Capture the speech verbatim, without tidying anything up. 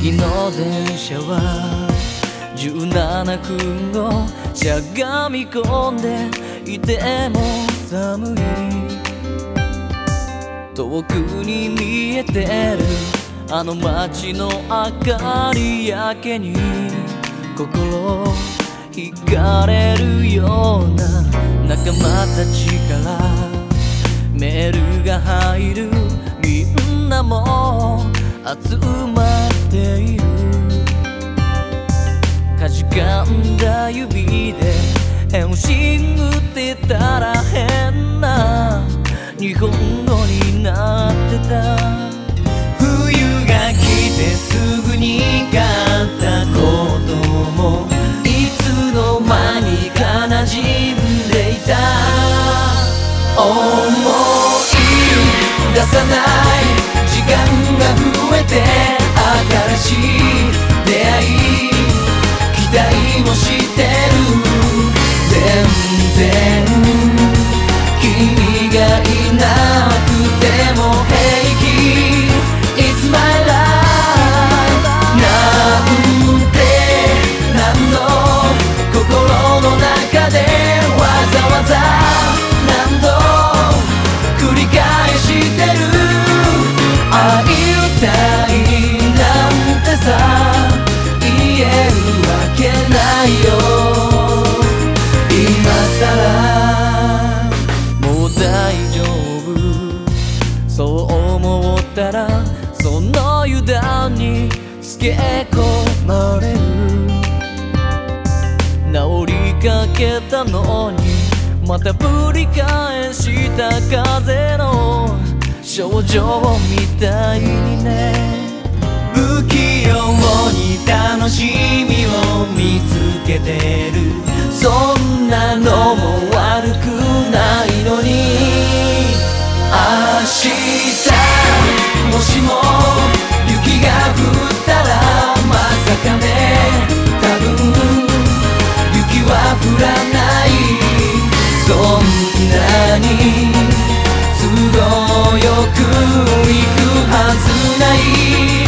次の電車はじゅうななふんご、しゃがみ込んでいても寒い。遠くに見えてるあの街の明かりやけに心惹かれるような仲間たちからメールが入る。みんなも集まっている。かじかんだ指で返信打ってたら変な日本語になってた。冬が来てすぐに買ったこともいつの間にか馴染んでいた。思い出さない時間が増えて新しい出会い期待もしてる。全然君がいなくても平気 It's my life なんて何の心の中でわざわざ何度繰り返してる。会いたいなんてさ言えるわけないよ今さら。もう大丈夫そう思ったらその油断につけ込まれる。治りかけたのにまたぶり返した風の症状みたいにね。不器用に楽しみを見つけてる。そんなのも悪くないのに。明日もしも雪が降ったらまさかね多分雪は降らない。そんなに都合よくいくはずない。